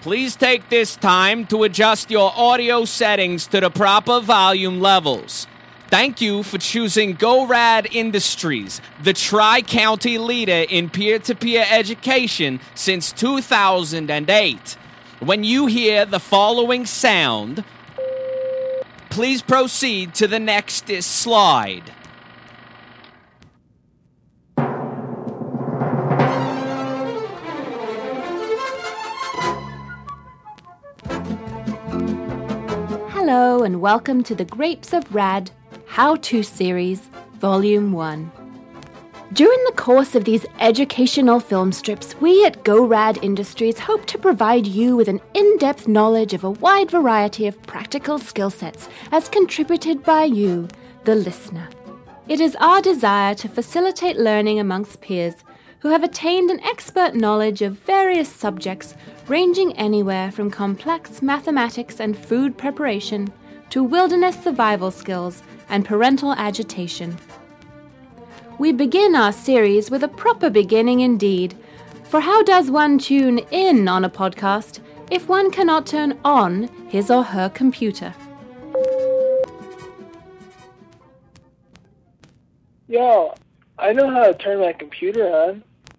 Please take this time to adjust your audio settings to the proper volume levels. Thank you for choosing GoRad Industries, the Tri-County leader in peer-to-peer education since 2008. When you hear the following sound, please proceed to the next slide. Hello and welcome to the Grapes of Rad How-To Series, Volume 1. During the course of these educational film strips, we at GoRad Industries hope to provide you with an in-depth knowledge of a wide variety of practical skill sets as contributed by you, the listener. It is our desire to facilitate learning amongst peers who have attained an expert knowledge of various subjects ranging anywhere from complex mathematics and food preparation to wilderness survival skills and parental agitation. We begin our series with a proper beginning indeed, for how does one tune in on a podcast if one cannot turn on his or her computer? Yo, I know how to turn my computer on.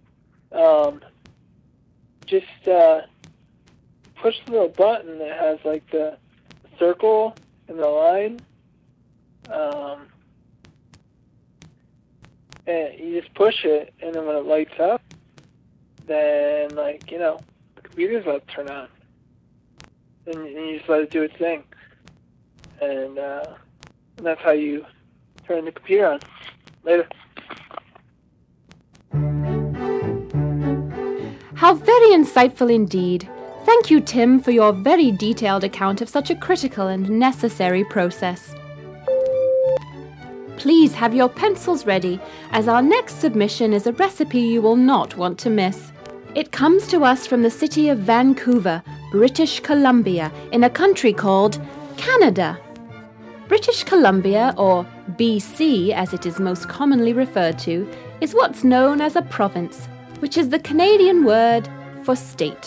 Just push the little button that has like the circle and the line. And you just push it, and then when it lights up, then the computer's about to turn on. And you just let it do its thing. And that's how you turn the computer on. Later. How very insightful indeed. Thank you, Tim, for your very detailed account of such a critical and necessary process. Please have your pencils ready, as our next submission is a recipe you will not want to miss. It comes to us from the city of Vancouver, British Columbia, in a country called Canada. British Columbia, or BC as it is most commonly referred to, is what's known as a province, which is the Canadian word for state.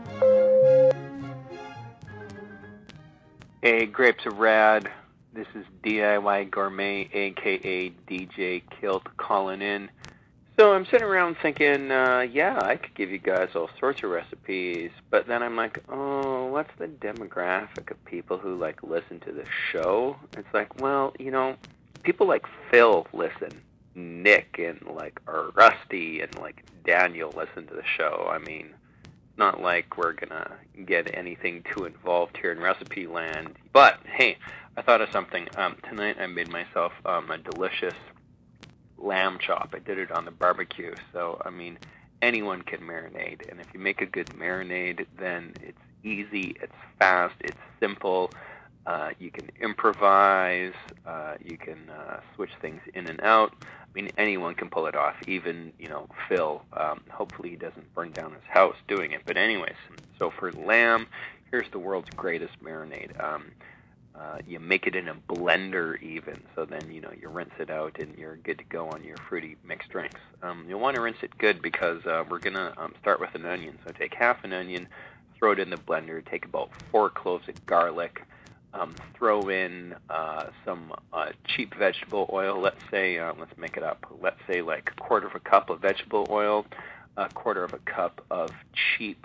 Hey, Grapes of Rad. This is DIY Gourmet, a.k.a. DJ Kilt, calling in. So I'm sitting around thinking, I could give you guys all sorts of recipes, but then I'm like, what's the demographic of people who, listen to the show? It's like, well, people like Phil listen. Nick and Rusty and Daniel listen to the show. I mean, not like we're gonna get anything too involved here in recipe land. But hey, I thought of something. Tonight I made myself a delicious lamb chop. I did it on the barbecue. So I mean, anyone can marinade, and if you make a good marinade, then it's easy, it's fast, it's simple. You can improvise. You can switch things in and out. I mean, anyone can pull it off, even, Phil. Hopefully he doesn't burn down his house doing it. But anyways, so for lamb, here's the world's greatest marinade. You make it in a blender even, so then, you rinse it out and you're good to go on your fruity mixed drinks. You'll want to rinse it good because we're going to start with an onion. So take half an onion, throw it in the blender, take about 4 cloves of garlic, throw in some cheap vegetable oil. Let's say, let's make it up. Let's say a quarter of a cup of vegetable oil, a quarter of a cup of cheap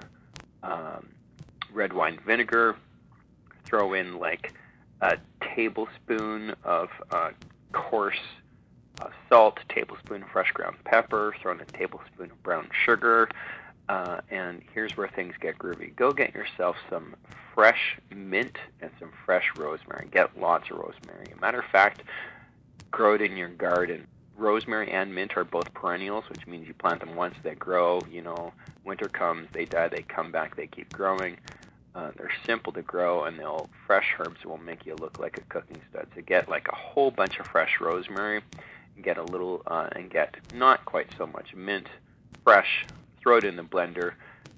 red wine vinegar. Throw in a tablespoon of coarse salt, a tablespoon of fresh ground pepper. Throw in a tablespoon of brown sugar. And here's where things get groovy. Go get yourself some fresh mint and some fresh rosemary. Get lots of rosemary. As a matter of fact, grow it in your garden. Rosemary and mint are both perennials, which means you plant them once, they grow. Winter comes, they die, they come back, they keep growing. They're simple to grow, and fresh herbs will make you look like a cooking stud. So get a whole bunch of fresh rosemary, get a little, and get not quite so much mint, fresh. Throw it in the blender,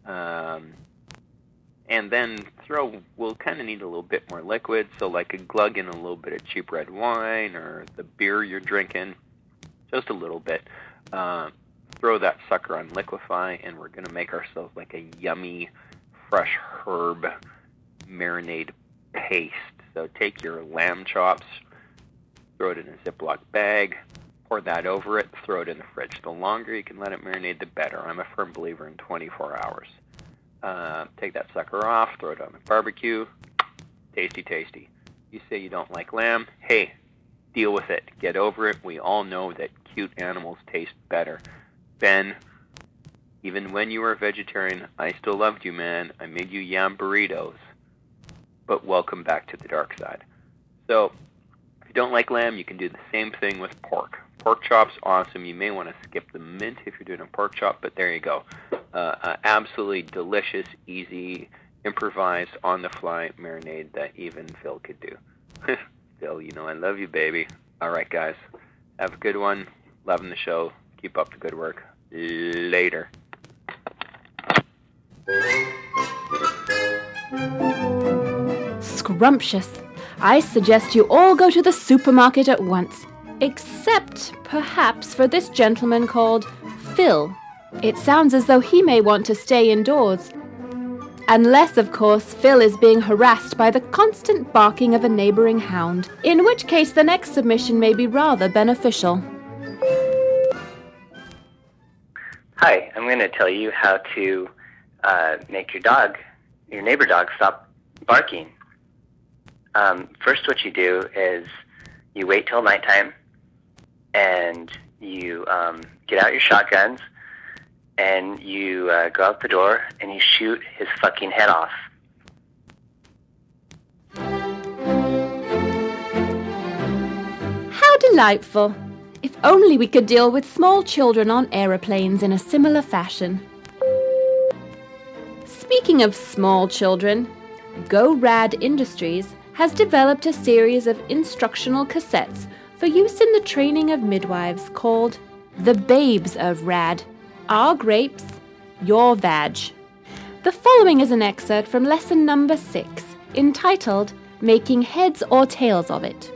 and then we'll kind of need a little bit more liquid, so glug in a little bit of cheap red wine or the beer you're drinking, just a little bit. Throw that sucker on liquefy, and we're going to make ourselves a yummy fresh herb marinade paste. So take your lamb chops, throw it in a Ziploc bag, pour that over it, throw it in the fridge. The longer you can let it marinate, the better. I'm a firm believer in 24 hours. Take that sucker off, throw it on the barbecue. Tasty, tasty. You say you don't like lamb? Hey, deal with it. Get over it. We all know that cute animals taste better. Ben, even when you were a vegetarian, I still loved you, man. I made you yam burritos. But welcome back to the dark side. So, if you don't like lamb, you can do the same thing with pork. Pork chops, awesome. You may want to skip the mint if you're doing a pork chop, but there you go. Absolutely delicious, easy, improvised, on-the-fly marinade that even Phil could do. Phil, you know I love you, baby. All right, guys. Have a good one. Loving the show. Keep up the good work. Later. Scrumptious. I suggest you all go to the supermarket at once. Except, perhaps, for this gentleman called Phil. It sounds as though he may want to stay indoors. Unless, of course, Phil is being harassed by the constant barking of a neighbouring hound, in which case the next submission may be rather beneficial. Hi, I'm going to tell you how to make your neighbor dog, stop barking. First, what you do is you wait till nighttime, and you get out your shotguns, and you go out the door, and you shoot his fucking head off. How delightful! If only we could deal with small children on aeroplanes in a similar fashion. Speaking of small children, GoRad Industries has developed a series of instructional cassettes for use in the training of midwives called The Babes of Rad. Our grapes, your vag. The following is an excerpt from lesson number 6, entitled Making Heads or Tails of It.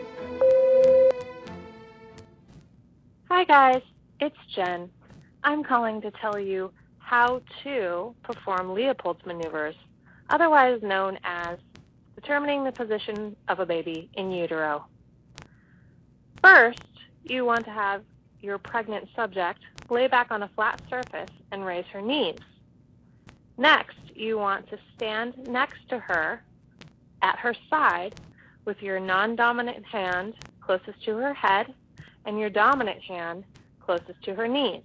Hi guys, it's Jen. I'm calling to tell you how to perform Leopold's maneuvers, otherwise known as determining the position of a baby in utero. First, you want to have your pregnant subject lay back on a flat surface and raise her knees. Next, you want to stand next to her at her side with your non-dominant hand closest to her head and your dominant hand closest to her knees.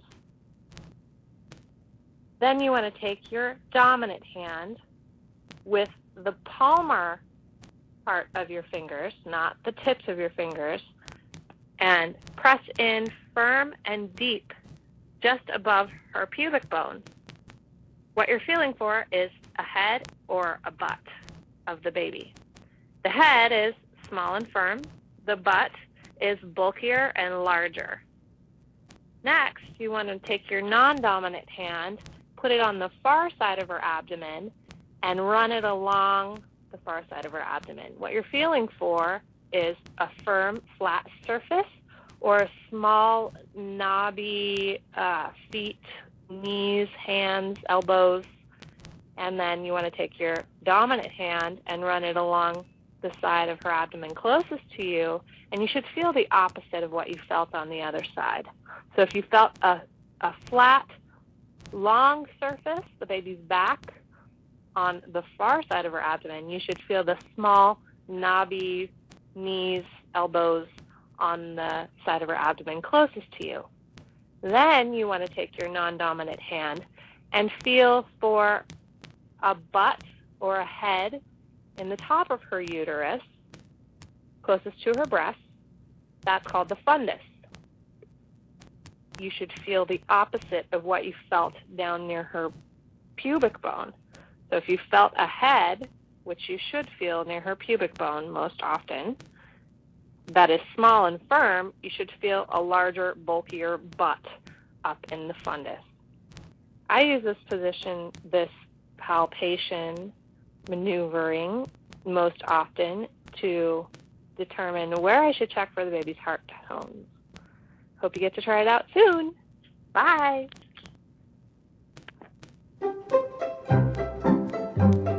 Then you want to take your dominant hand with the palmar part of your fingers, not the tips of your fingers, and press in firm and deep just above her pubic bone. What you're feeling for is a head or a butt of the baby. The head is small and firm. The butt is bulkier and larger. Next, you want to take your non-dominant hand, put it on the far side of her abdomen, and run it along the far side of her abdomen. What you're feeling for is a firm, flat surface or a small, knobby feet, knees, hands, elbows. And then you want to take your dominant hand and run it along the side of her abdomen closest to you, and you should feel the opposite of what you felt on the other side. So if you felt a flat, long surface, the baby's back, on the far side of her abdomen, you should feel the small, knobby knees, elbows on the side of her abdomen closest to you. Then you want to take your non-dominant hand and feel for a butt or a head in the top of her uterus, closest to her breast. That's called the fundus. You should feel the opposite of what you felt down near her pubic bone. So if you felt a head, which you should feel near her pubic bone most often, that is small and firm, you should feel a larger, bulkier butt up in the fundus. I use this position, this palpation, maneuvering, most often to determine where I should check for the baby's heart tones. Hope you get to try it out soon. Bye.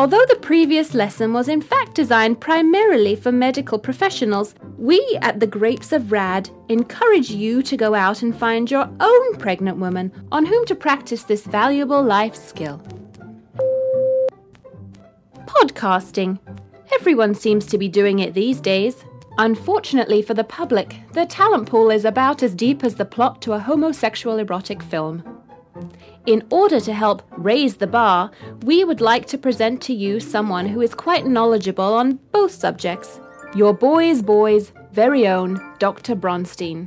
Although the previous lesson was in fact designed primarily for medical professionals, we at the Grapes of Rad encourage you to go out and find your own pregnant woman on whom to practice this valuable life skill. Podcasting. Everyone seems to be doing it these days. Unfortunately for the public, the talent pool is about as deep as the plot to a homosexual erotic film. In order to help raise the bar, we would like to present to you someone who is quite knowledgeable on both subjects. Your boy's very own Dr. Bronstein.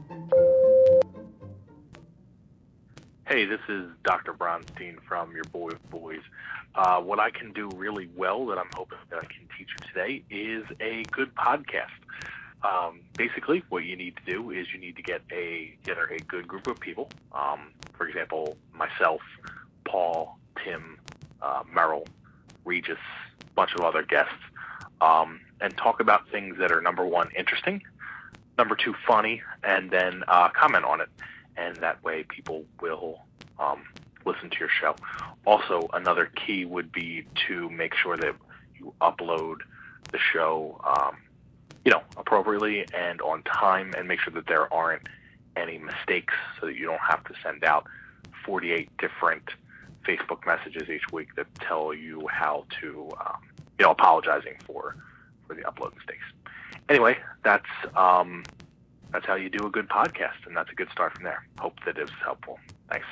Hey, this is Dr. Bronstein from Your Boy with Boys. What I can do really well that I'm hoping that I can teach you today is a good podcast. Basically, what you need to do is you need to get together a good group of people. For example, myself, Paul, Tim, Merrill, Regis, a bunch of other guests, and talk about things that are, number one, interesting, number two, funny, and then comment on it. And that way people will listen to your show. Also, another key would be to make sure that you upload the show appropriately and on time, and make sure that there aren't any mistakes so that you don't have to send out 48 different Facebook messages each week that tell you how to, apologizing for the upload mistakes. Anyway, that's how you do a good podcast, and that's a good start from there. Hope that it was helpful. Thanks.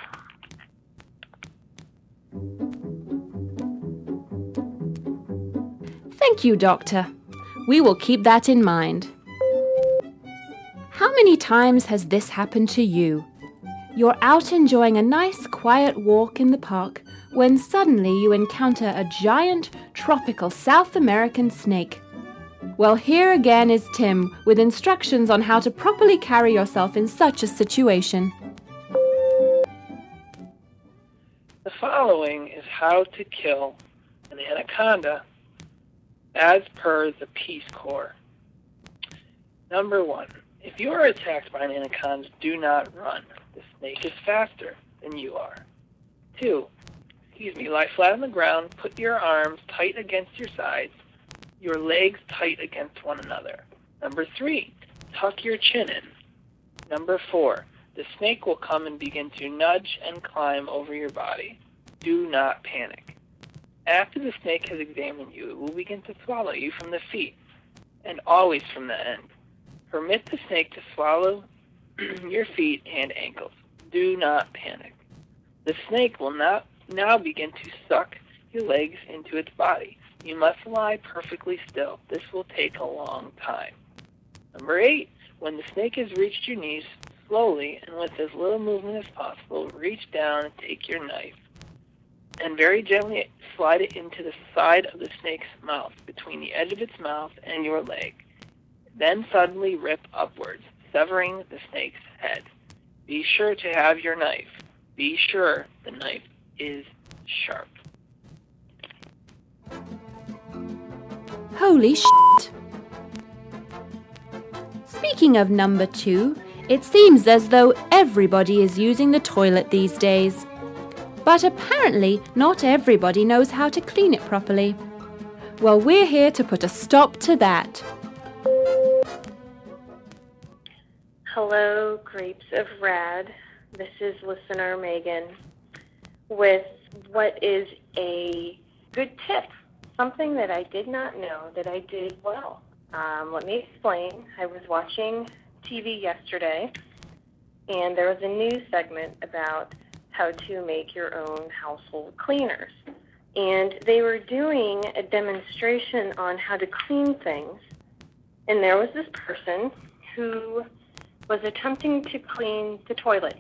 Thank you, Doctor. We will keep that in mind. How many times has this happened to you? You're out enjoying a nice quiet walk in the park when suddenly you encounter a giant tropical South American snake. Well, here again is Tim with instructions on how to properly carry yourself in such a situation. The following is how to kill an anaconda as per the Peace Corps. Number 1. If you are attacked by an anaconda, do not run. The snake is faster than you are. 2. Lie flat on the ground, put your arms tight against your sides, your legs tight against one another. Number 3. Tuck your chin in. Number 4. The snake will come and begin to nudge and climb over your body. Do not panic. After the snake has examined you, it will begin to swallow you from the feet, and always from the end. Permit the snake to swallow your feet and ankles. Do not panic. The snake will now begin to suck your legs into its body. You must lie perfectly still. This will take a long time. Number 8. When the snake has reached your knees, slowly and with as little movement as possible, reach down and take your knife and very gently slide it into the side of the snake's mouth, between the edge of its mouth and your leg. Then suddenly rip upwards, severing the snake's head. Be sure to have your knife. Be sure the knife is sharp. Holy shit! Speaking of number 2, it seems as though everybody is using the toilet these days. But apparently, not everybody knows how to clean it properly. Well, we're here to put a stop to that. Hello, Grapes of Rad. This is listener Megan with what is a good tip, something that I did not know that I did well. Let me explain. I was watching TV yesterday, and there was a news segment about how to make your own household cleaners. And they were doing a demonstration on how to clean things. And there was this person who was attempting to clean the toilet.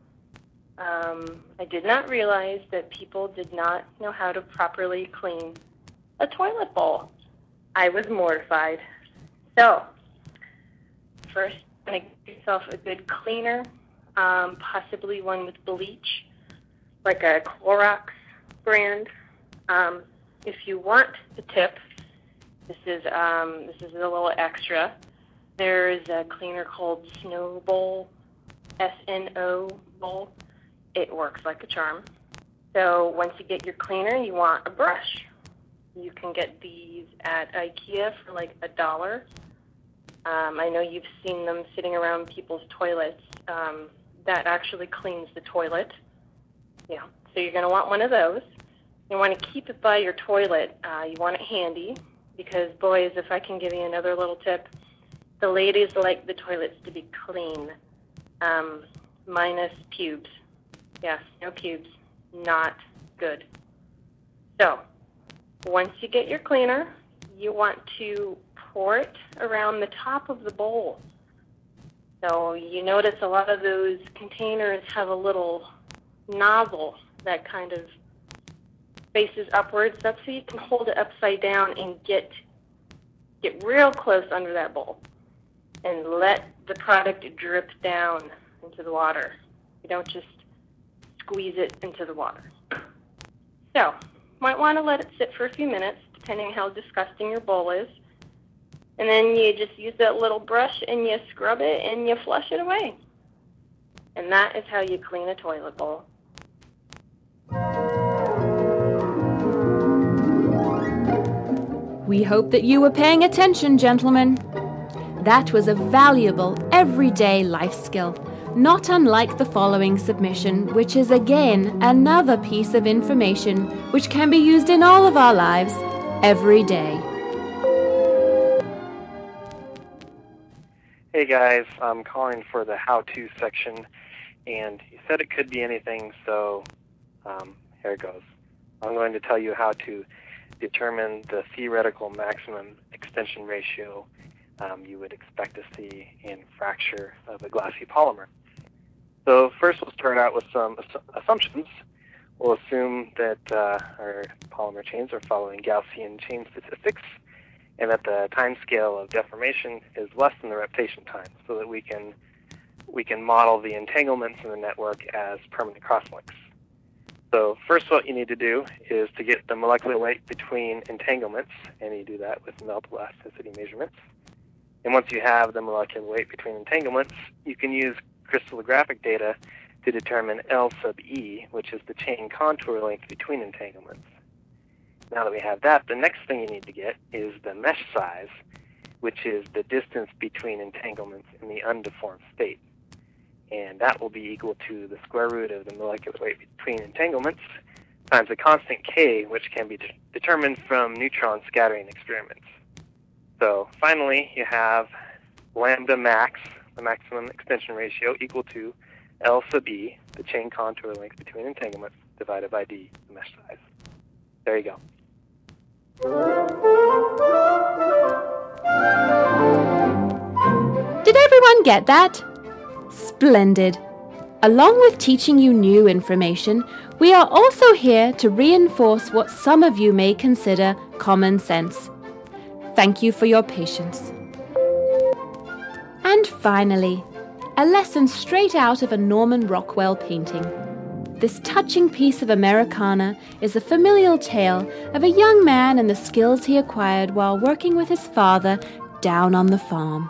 I did not realize that people did not know how to properly clean a toilet bowl. I was mortified. So, first, make yourself a good cleaner, possibly one with bleach, like a Clorox brand. If you want the tip, this is a little extra. There is a cleaner called Snow Bowl, S-N-O Bowl. It works like a charm. So once you get your cleaner, you want a brush. You can get these at IKEA for like $1. I know you've seen them sitting around people's toilets. That actually cleans the toilet. Yeah, so you're going to want one of those. You want to keep it by your toilet. You want it handy because, boys, if I can give you another little tip, the ladies like the toilets to be clean, minus pubes. Yes, no pubes. Not good. So, once you get your cleaner, you want to pour it around the top of the bowl. So you notice a lot of those containers have a little nozzle that kind of faces upwards. That's so you can hold it upside down and get real close under that bowl and let the product drip down into the water. You don't just squeeze it into the water. So, might want to let it sit for a few minutes, depending on how disgusting your bowl is. And then you just use that little brush and you scrub it and you flush it away. And that is how you clean a toilet bowl. We hope that you were paying attention, gentlemen. That was a valuable, everyday life skill, not unlike the following submission, which is again another piece of information which can be used in all of our lives every day. Hey guys, I'm calling for the how-to section, and you said it could be anything, so here it goes. I'm going to tell you how to determine the theoretical maximum extension ratio you would expect to see in fracture of a glassy polymer. So first we'll start out with some assumptions. We'll assume that our polymer chains are following Gaussian chain statistics, and that the time scale of deformation is less than the reptation time, so that we can model the entanglements in the network as permanent crosslinks. So first what you need to do is to get the molecular weight between entanglements, and you do that with melt elasticity measurements. And once you have the molecular weight between entanglements, you can use crystallographic data to determine L sub E, which is the chain contour length between entanglements. Now that we have that, the next thing you need to get is the mesh size, which is the distance between entanglements in the undeformed state. And that will be equal to the square root of the molecular weight between entanglements times a constant K, which can be determined from neutron scattering experiments. So finally, you have lambda max, the maximum extension ratio, equal to L sub E, the chain contour length between entanglements, divided by D, the mesh size. There you go. Did everyone get that? Splendid. Along with teaching you new information, we are also here to reinforce what some of you may consider common sense. Thank you for your patience. And finally, a lesson straight out of a Norman Rockwell painting. This touching piece of Americana is a familial tale of a young man and the skills he acquired while working with his father down on the farm.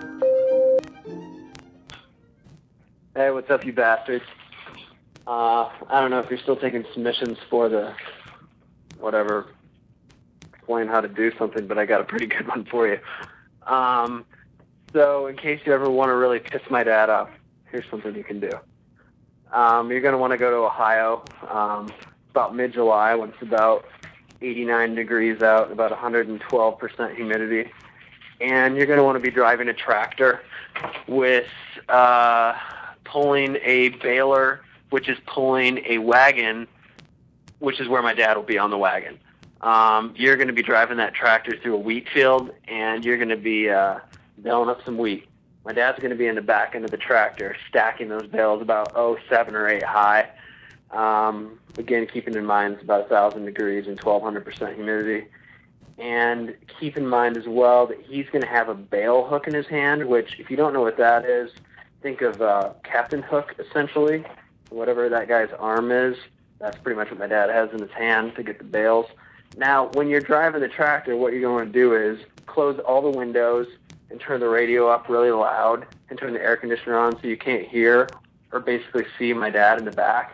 Hey, what's up, you bastards? I don't know if you're still taking submissions for the whatever, explain how to do something, but I got a pretty good one for you. So in case you ever want to really piss my dad off, here's something you can do. You're going to want to go to Ohio about mid-July when it's about 89 degrees out, about 112% humidity. And you're going to want to be driving a tractor with pulling a baler, which is pulling a wagon, which is where my dad will be on the wagon. You're going to be driving that tractor through a wheat field, and you're going to be baling up some wheat. My dad's going to be in the back end of the tractor, stacking those bales about 7 or 8 high. Again, keeping in mind it's about 1,000 degrees and 1,200% humidity. And keep in mind as well that he's going to have a bale hook in his hand, which, if you don't know what that is, think of captain hook, essentially. Whatever that guy's arm is, that's pretty much what my dad has in his hand to get the bales. Now, when you're driving the tractor, what you're going to do is close all the windows and turn the radio up really loud and turn the air conditioner on so you can't hear or basically see my dad in the back.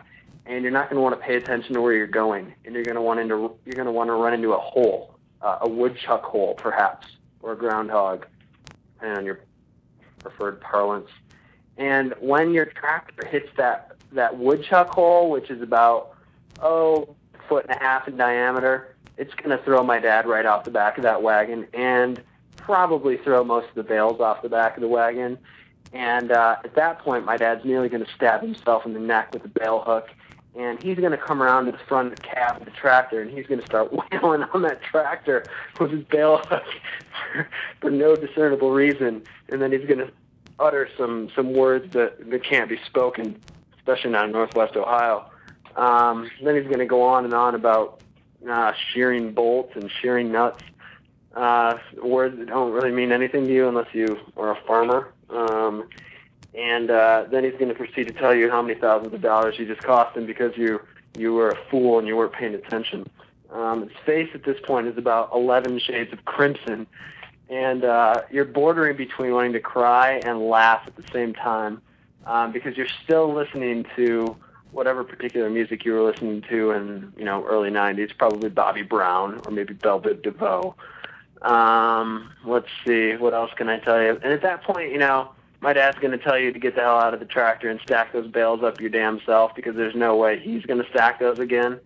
and you're not going to want to pay attention to where you're going, and you're going to want to run into a hole, a woodchuck hole perhaps, or a groundhog, depending on your preferred parlance. And when your tractor hits that woodchuck hole, which is about, 1.5 foot in diameter, it's going to throw my dad right off the back of that wagon and probably throw most of the bales off the back of the wagon. And at that point, my dad's nearly going to stab himself in the neck with a bale hook, and he's going to come around to the front of the cab of the tractor, and he's going to start wailing on that tractor with his bale hook for no discernible reason. And then he's going to utter some words that can't be spoken, especially not in Northwest Ohio. Then he's going to go on and on about shearing bolts and shearing nuts, words that don't really mean anything to you unless you are a farmer. And then he's going to proceed to tell you how many thousands of dollars you just cost him because you were a fool and you weren't paying attention. His face at this point is about 11 shades of crimson, and you're bordering between wanting to cry and laugh at the same time because you're still listening to whatever particular music you were listening to in early 90s, probably Bobby Brown or maybe Belle Biv DeVoe. Let's see, what else can I tell you? And at that point, my dad's going to tell you to get the hell out of the tractor and stack those bales up your damn self because there's no way he's going to stack those again.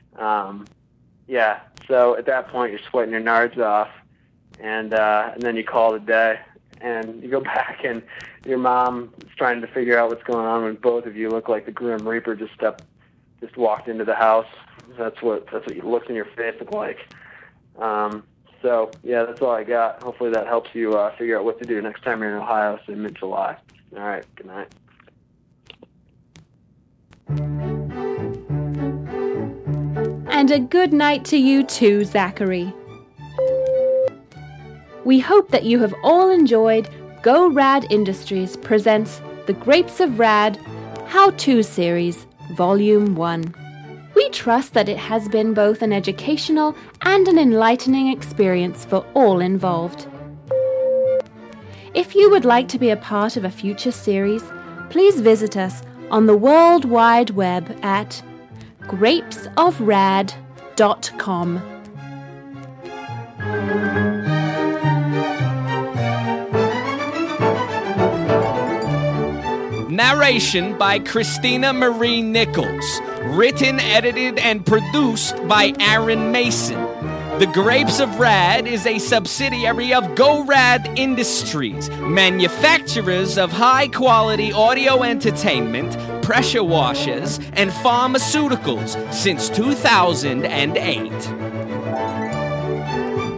So at that point, you're sweating your nards off, and then you call it a day, and you go back, and your mom is trying to figure out what's going on when both of you look like the Grim Reaper just walked into the house. That's what looks in your face look like. So, yeah, that's all I got. Hopefully that helps you figure out what to do next time you're in Ohio, say mid-July. All right, good night. And a good night to you too, Zachary. We hope that you have all enjoyed Go Rad Industries presents The Grapes of Rad How-To Series, Volume 1. We trust that it has been both an educational and an enlightening experience for all involved. If you would like to be a part of a future series, please visit us on the World Wide Web at grapesofrad.com. Narration by Christina Marie Nichols. Written, edited, and produced by Aaron Mason. The Grapes of Rad is a subsidiary of Go Rad Industries, manufacturers of high-quality audio entertainment, pressure washers, and pharmaceuticals since 2008.